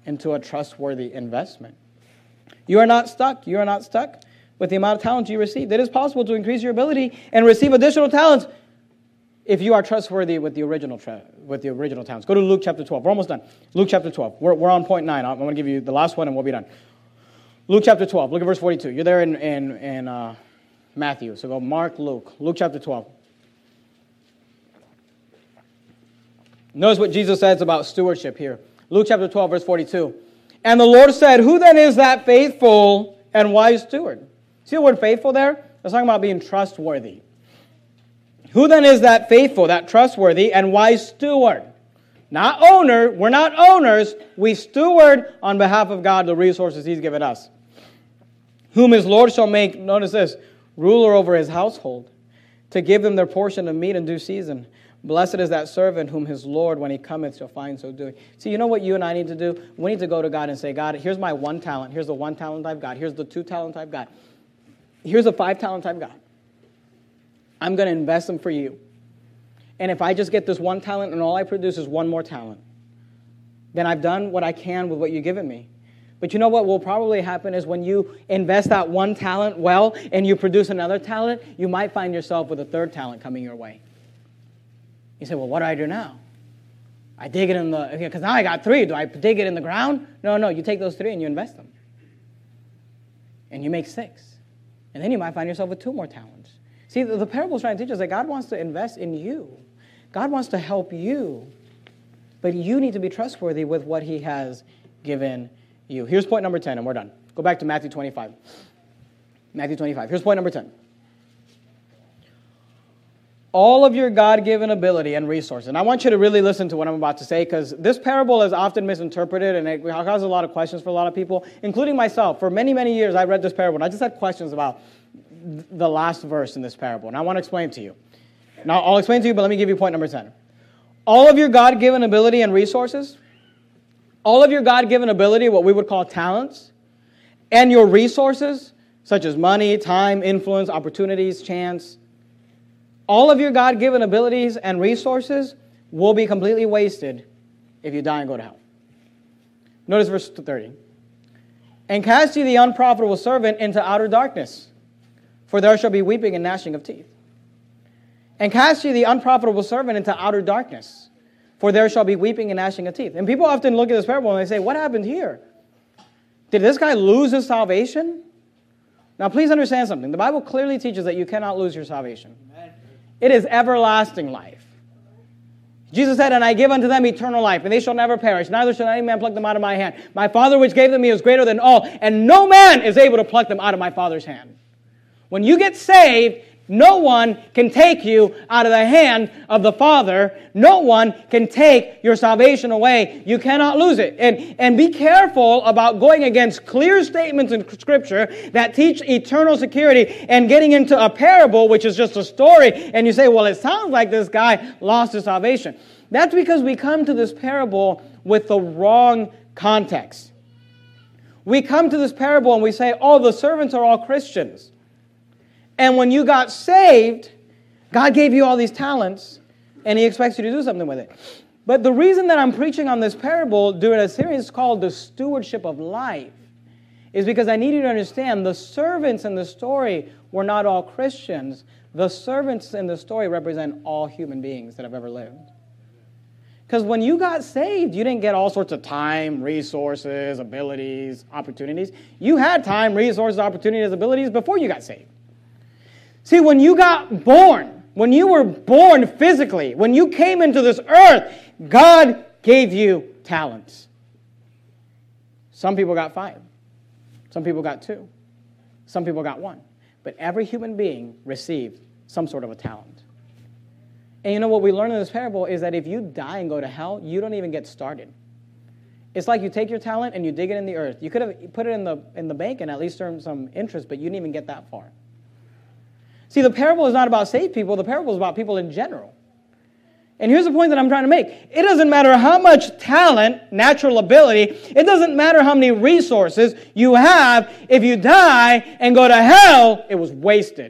into a trustworthy investment. You are not stuck. You are not stuck with the amount of talents you received. It is possible to increase your ability and receive additional talents if you are trustworthy with the original talents. Go to Luke chapter 12. We're almost done. Luke chapter 12. We're on point 9. I'm going to give you the last one and we'll be done. Luke chapter 12. Look at verse 42. You're there in Matthew. So go Mark, Luke. Luke chapter 12. Notice what Jesus says about stewardship here. Luke chapter 12, verse 42. And the Lord said, who then is that faithful and wise steward? See the word faithful there? It's talking about being trustworthy. Who then is that faithful, that trustworthy, and wise steward? Not owner. We're not owners. We steward on behalf of God the resources He's given us. Whom His Lord shall make, notice this, ruler over His household, to give them their portion of meat in due season. Blessed is that servant whom his Lord, when he cometh, shall find so doing. See, you know what you and I need to do? We need to go to God and say, God, here's my 1 talent. Here's the 1 talent I've got. Here's the 2 talents I've got. Here's the 5 talents I've got. I'm going to invest them for you. And if I just get this 1 talent and all I produce is 1 more talent, then I've done what I can with what you've given me. But you know what will probably happen is when you invest that 1 talent well and you produce another talent, you might find yourself with a 3rd talent coming your way. You say, well, what do I do now? I dig it in because now I got 3. Do I dig it in the ground? No, you take those 3 and you invest them. And you make 6. And then you might find yourself with 2 more talents. See, the parable is trying to teach us that God wants to invest in you. God wants to help you. But you need to be trustworthy with what He has given you. Here's point number 10, and we're done. Go back to Matthew 25. Matthew 25. Here's point number 10. All of your God-given ability and resources. And I want you to really listen to what I'm about to say because this parable is often misinterpreted and it causes a lot of questions for a lot of people, including myself. For many, many years, I read this parable and I just had questions about the last verse in this parable. And I want to explain to you. Now, I'll explain to you, but let me give you point number 10. All of your God-given ability and resources, all of your God-given ability, what we would call talents, and your resources, such as money, time, influence, opportunities, chance, all of your God-given abilities and resources will be completely wasted if you die and go to hell. Notice verse 30. And cast ye the unprofitable servant into outer darkness, for there shall be weeping and gnashing of teeth. And cast ye the unprofitable servant into outer darkness, for there shall be weeping and gnashing of teeth. And people often look at this parable and they say, what happened here? Did this guy lose his salvation? Now please understand something. The Bible clearly teaches that you cannot lose your salvation. Amen. It is everlasting life. Jesus said, and I give unto them eternal life, and they shall never perish, neither shall any man pluck them out of my hand. My Father which gave them me is greater than all, and no man is able to pluck them out of my Father's hand. When you get saved, no one can take you out of the hand of the Father. No one can take your salvation away. You cannot lose it. And be careful about going against clear statements in Scripture that teach eternal security and getting into a parable, which is just a story, and you say, well, it sounds like this guy lost his salvation. That's because we come to this parable with the wrong context. We come to this parable and we say, oh, the servants are all Christians. And when you got saved, God gave you all these talents, and He expects you to do something with it. But the reason that I'm preaching on this parable during a series called The Stewardship of Life is because I need you to understand the servants in the story were not all Christians. The servants in the story represent all human beings that have ever lived. Because when you got saved, you didn't get all sorts of time, resources, abilities, opportunities. You had time, resources, opportunities, abilities before you got saved. See, when you got born, when you were born physically, when you came into this earth, God gave you talents. Some people got 5. Some people got 2. Some people got 1. But every human being received some sort of a talent. And you know what we learn in this parable is that if you die and go to hell, you don't even get started. It's like you take your talent and you dig it in the earth. You could have put it in the bank and at least earned some interest, but you didn't even get that far. See, the parable is not about saved people. The parable is about people in general. And here's the point that I'm trying to make. It doesn't matter how much talent, natural ability, it doesn't matter how many resources you have. If you die and go to hell, it was wasted.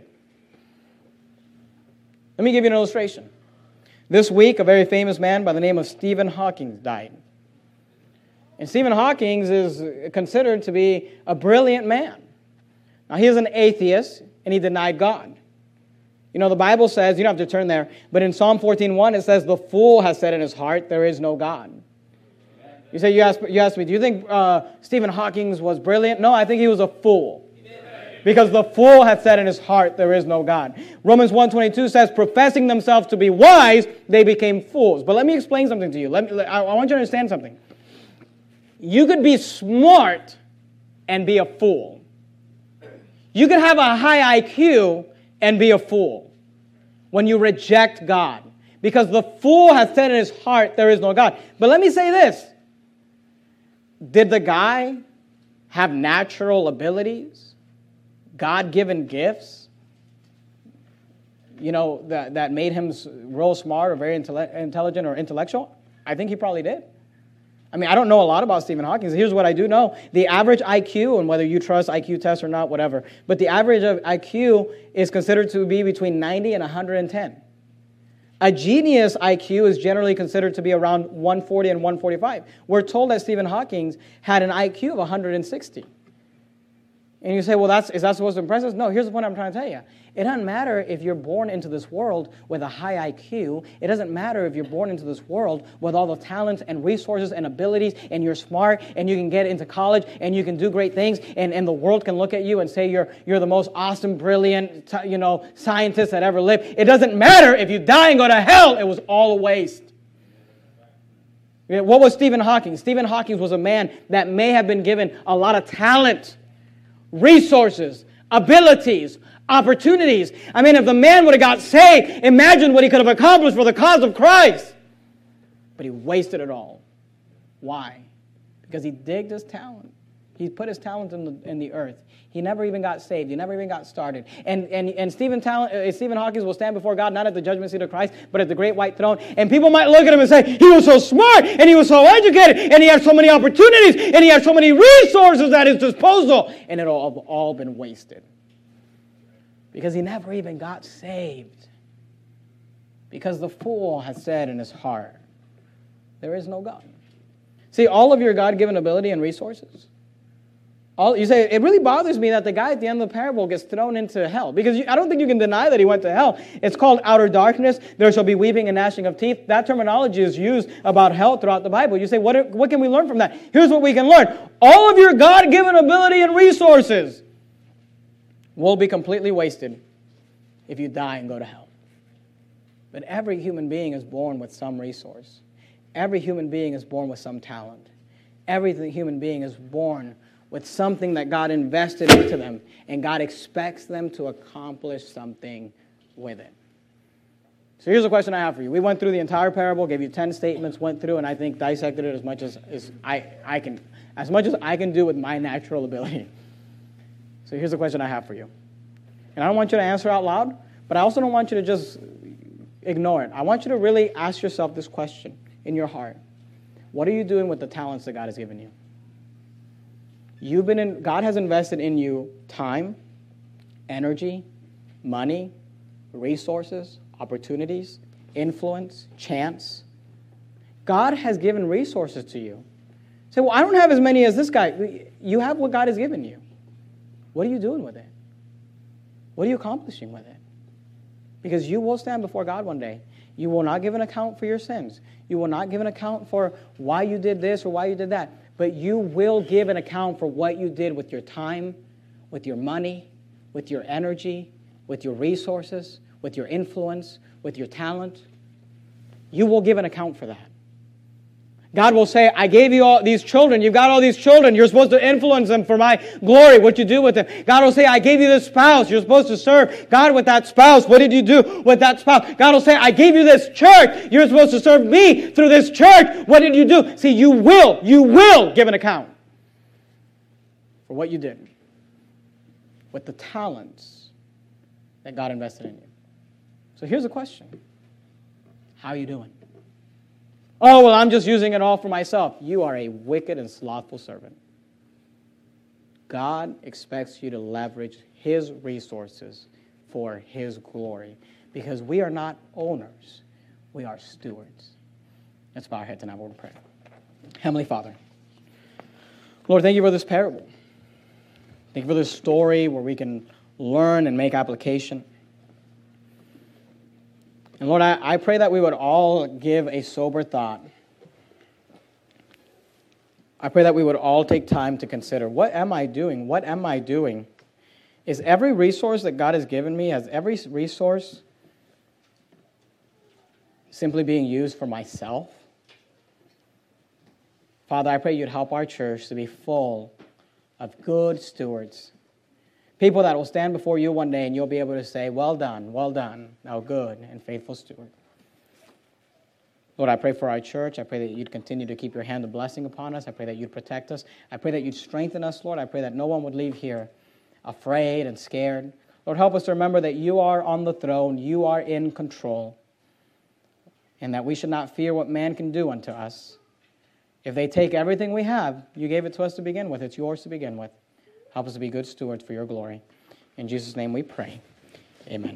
Let me give you an illustration. This week, a very famous man by the name of Stephen Hawking died. And Stephen Hawking is considered to be a brilliant man. Now, he is an atheist, and he denied God. You know, the Bible says, you don't have to turn there, but in Psalm 14:1, it says, the fool has said in his heart, there is no God. You say, you asked me, do you think Stephen Hawking was brilliant? No, I think he was a fool. Because the fool hath said in his heart, there is no God. Romans 1:22 says, professing themselves to be wise, they became fools. But let me explain something to you. I want you to understand something. You could be smart and be a fool. You could have a high IQ and be a fool when you reject God. Because the fool hath said in his heart, there is no God. But let me say this. Did the guy have natural abilities? God-given gifts, you know, that made him real smart or very intelligent or intellectual? I think he probably did. I mean, I don't know a lot about Stephen Hawking. Here's what I do know. The average IQ, and whether you trust IQ tests or not, whatever, but the average of IQ is considered to be between 90 and 110. A genius IQ is generally considered to be around 140 and 145. We're told that Stephen Hawking had an IQ of 160. And you say, well, is that supposed to impress us? No, here's the point I'm trying to tell you. It doesn't matter if you're born into this world with a high IQ. It doesn't matter if you're born into this world with all the talents and resources and abilities, and you're smart, and you can get into college, and you can do great things, and the world can look at you and say you're the most awesome, brilliant, scientist that ever lived. It doesn't matter if you die and go to hell. It was all a waste. What was Stephen Hawking? Stephen Hawking was a man that may have been given a lot of talent, resources, abilities, opportunities. I mean, if the man would have got saved, imagine what he could have accomplished for the cause of Christ. But he wasted it all. Why? Because he digged his talent. He put his talent in the earth. He never even got saved. He never even got started. And Stephen Hawking will stand before God, not at the judgment seat of Christ, but at the great white throne. And people might look at him and say, he was so smart, and he was so educated, and he had so many opportunities, and he had so many resources at his disposal. And it'll have all been wasted. Because he never even got saved. Because the fool has said in his heart, there is no God. See, all of your God-given ability and resources, you say, it really bothers me that the guy at the end of the parable gets thrown into hell. Because I don't think you can deny that he went to hell. It's called outer darkness. There shall be weeping and gnashing of teeth. That terminology is used about hell throughout the Bible. You say, what can we learn from that? Here's what we can learn. All of your God-given ability and resources will be completely wasted if you die and go to hell. But every human being is born with some resource. Every human being is born with some talent. Every human being is born with something that God invested into them, and God expects them to accomplish something with it. So here's a question I have for you. We went through the entire parable, gave you 10 statements, went through, and I think dissected it as much as I can do with my natural ability. So here's the question I have for you. And I don't want you to answer out loud, but I also don't want you to just ignore it. I want you to really ask yourself this question in your heart. What are you doing with the talents that God has given you? God has invested in you time, energy, money, resources, opportunities, influence, chance. God has given resources to you. Say, well, I don't have as many as this guy. You have what God has given you. What are you doing with it? What are you accomplishing with it? Because you will stand before God one day. You will not give an account for your sins. You will not give an account for why you did this or why you did that. But you will give an account for what you did with your time, with your money, with your energy, with your resources, with your influence, with your talent. You will give an account for that. God will say, I gave you all these children. You've got all these children. You're supposed to influence them for my glory. What you do with them. God will say, I gave you this spouse. You're supposed to serve God with that spouse. What did you do with that spouse? God will say, I gave you this church. You're supposed to serve me through this church. What did you do? See, you will give an account for what you did with the talents that God invested in you. So here's a question. How are you doing? Oh, well, I'm just using it all for myself. You are a wicked and slothful servant. God expects you to leverage His resources for His glory, because we are not owners. We are stewards. Let's bow our heads and have a word of prayer. Heavenly Father, Lord, thank you for this parable. Thank you for this story where we can learn and make application. And Lord, I pray that we would all give a sober thought. I pray that we would all take time to consider, what am I doing? What am I doing? Is every resource that God has given me, has every resource simply being used for myself? Father, I pray you'd help our church to be full of good stewards. People that will stand before you one day and you'll be able to say, well done, thou good and faithful steward. Lord, I pray for our church. I pray that you'd continue to keep your hand of blessing upon us. I pray that you'd protect us. I pray that you'd strengthen us, Lord. I pray that no one would leave here afraid and scared. Lord, help us to remember that you are on the throne, you are in control, and that we should not fear what man can do unto us. If they take everything we have, you gave it to us to begin with. It's yours to begin with. Help us to be good stewards for your glory. In Jesus' name we pray. Amen.